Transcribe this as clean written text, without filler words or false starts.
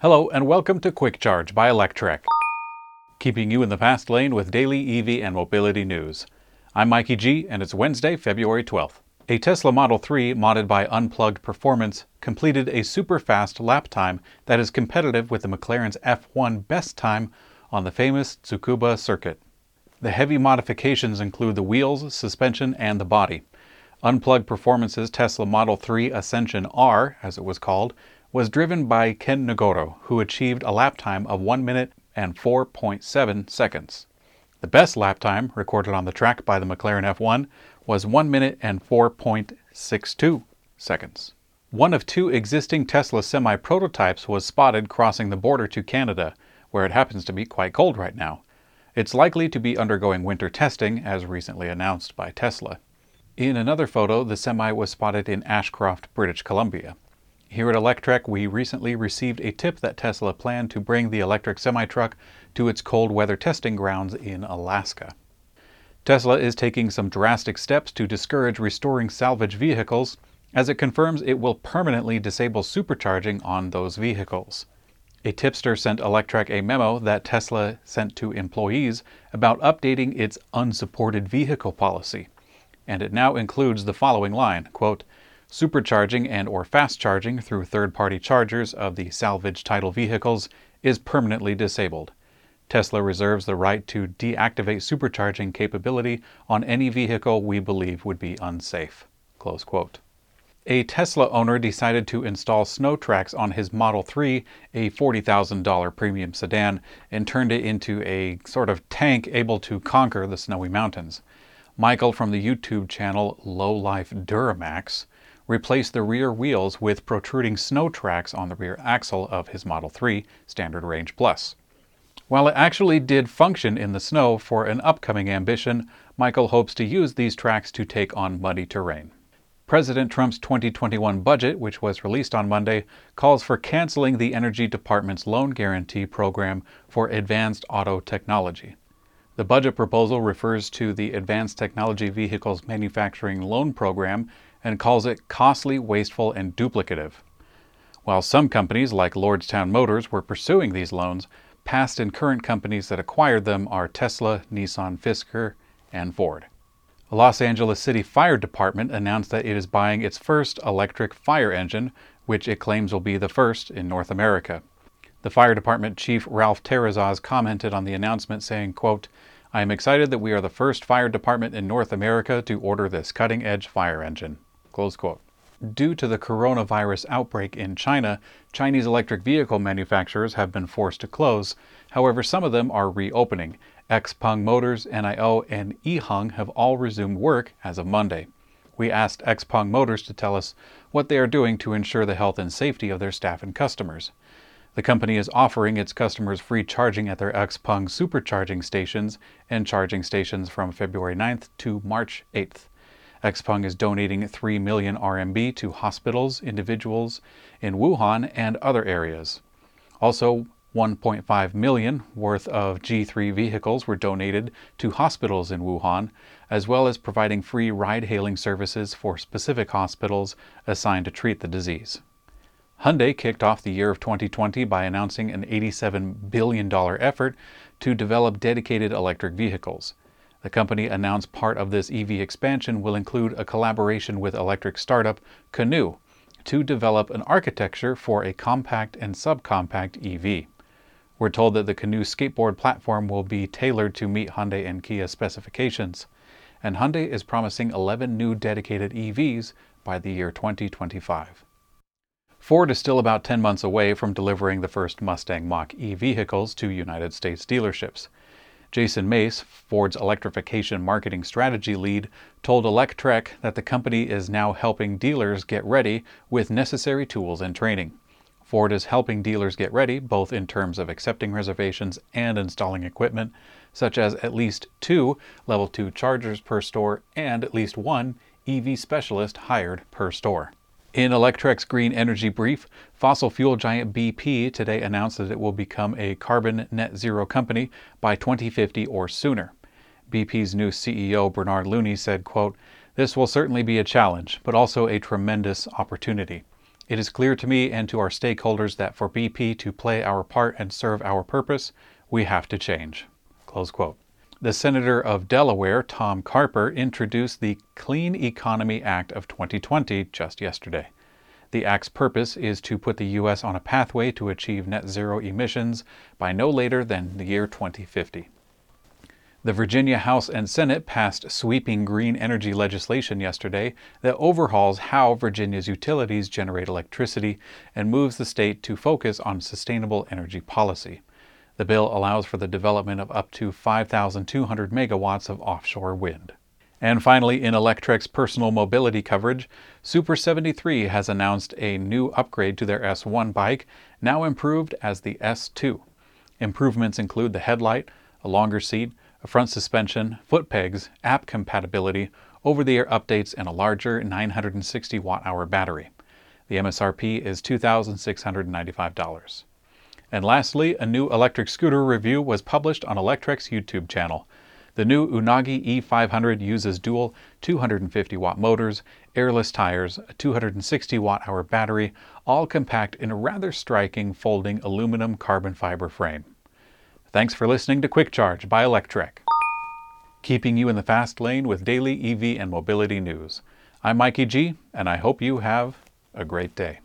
Hello and welcome to Quick Charge by Electrek, keeping you in the fast lane with daily EV and mobility news. I'm Mikey G and it's Wednesday, February 12th. A Tesla Model 3 modded by Unplugged Performance completed a super fast lap time that is competitive with the McLaren's F1 best time on the famous Tsukuba circuit. The heavy modifications include the wheels, suspension, and the body. Unplugged Performance's Tesla Model 3 Ascension R, as it was called, was driven by Ken Nagoro, who achieved a lap time of 1 minute and 4.7 seconds. The best lap time recorded on the track by the McLaren F1 was 1 minute and 4.62 seconds. One of two existing Tesla semi-prototypes was spotted crossing the border to Canada, where it happens to be quite cold right now. It's likely to be undergoing winter testing, as recently announced by Tesla. In another photo, the semi was spotted in Ashcroft, British Columbia. Here at Electrek, we recently received a tip that Tesla planned to bring the electric semi-truck to its cold weather testing grounds in Alaska. Tesla is taking some drastic steps to discourage restoring salvage vehicles, as it confirms it will permanently disable supercharging on those vehicles. A tipster sent Electrek a memo that Tesla sent to employees about updating its unsupported vehicle policy, and it now includes the following line, quote, "Supercharging and or fast charging through third-party chargers of the salvage title vehicles is permanently disabled. Tesla reserves the right to deactivate supercharging capability on any vehicle we believe would be unsafe." Close quote. A Tesla owner decided to install snow tracks on his Model 3, a $40,000 premium sedan, and turned it into a sort of tank able to conquer the snowy mountains. Michael from the YouTube channel Low Life Duramax replaced the rear wheels with protruding snow tracks on the rear axle of his Model 3 Standard Range Plus. While it actually did function in the snow for an upcoming ambition, Michael hopes to use these tracks to take on muddy terrain. President Trump's 2021 budget, which was released on Monday, calls for canceling the Energy Department's loan guarantee program for advanced auto technology. The budget proposal refers to the Advanced Technology Vehicles Manufacturing Loan Program and calls it costly, wasteful, and duplicative. While some companies, like Lordstown Motors, were pursuing these loans, past and current companies that acquired them are Tesla, Nissan, Fisker, and Ford. The Los Angeles City Fire Department announced that it is buying its first electric fire engine, which it claims will be the first in North America. The Fire Department Chief Ralph Terrazas commented on the announcement saying, quote, "I am excited that we are the first fire department in North America to order this cutting-edge fire engine." Close quote. Due to the coronavirus outbreak in China, Chinese electric vehicle manufacturers have been forced to close. However, some of them are reopening. XPeng Motors, NIO, and Ehang have all resumed work as of Monday. We asked XPeng Motors to tell us what they are doing to ensure the health and safety of their staff and customers. The company is offering its customers free charging at their XPeng supercharging stations and charging stations from February 9th to March 8th. XPeng is donating 3 million RMB to hospitals, individuals in Wuhan and other areas. Also, 1.5 million worth of G3 vehicles were donated to hospitals in Wuhan, as well as providing free ride-hailing services for specific hospitals assigned to treat the disease. Hyundai kicked off the year of 2020 by announcing an $87 billion effort to develop dedicated electric vehicles. The company announced part of this EV expansion will include a collaboration with electric startup Canoo to develop an architecture for a compact and subcompact EV. We're told that the Canoo skateboard platform will be tailored to meet Hyundai and Kia specifications, and Hyundai is promising 11 new dedicated EVs by the year 2025. Ford is still about 10 months away from delivering the first Mustang Mach-E vehicles to United States dealerships. Jason Mace, Ford's electrification marketing strategy lead, told Electrek that the company is now helping dealers get ready with necessary tools and training. Ford is helping dealers get ready, both in terms of accepting reservations and installing equipment, such as at least 2 Level 2 chargers per store and at least 1 EV specialist hired per store. In Electrek's Green Energy Brief, fossil fuel giant BP today announced that it will become a carbon net zero company by 2050 or sooner. BP's new CEO, Bernard Looney, said, quote, "This will certainly be a challenge, but also a tremendous opportunity. It is clear to me and to our stakeholders that for BP to play our part and serve our purpose, we have to change." Close quote. The Senator of Delaware, Tom Carper, introduced the Clean Economy Act of 2020 just yesterday. The act's purpose is to put the U.S. on a pathway to achieve net zero emissions by no later than the year 2050. The Virginia House and Senate passed sweeping green energy legislation yesterday that overhauls how Virginia's utilities generate electricity and moves the state to focus on sustainable energy policy. The bill allows for the development of up to 5,200 megawatts of offshore wind. And finally, in Electrek's personal mobility coverage, Super 73 has announced a new upgrade to their S1 bike, now improved as the S2. Improvements include the headlight, a longer seat, a front suspension, foot pegs, app compatibility, over-the-air updates, and a larger 960 watt-hour battery. The MSRP is $2,695. And lastly, a new electric scooter review was published on Electrek's YouTube channel. The new Unagi E500 uses dual 250-watt motors, airless tires, a 260-watt-hour battery, all compact in a rather striking folding aluminum carbon fiber frame. Thanks for listening to Quick Charge by Electrek, keeping you in the fast lane with daily EV and mobility news. I'm Mikey G, and I hope you have a great day.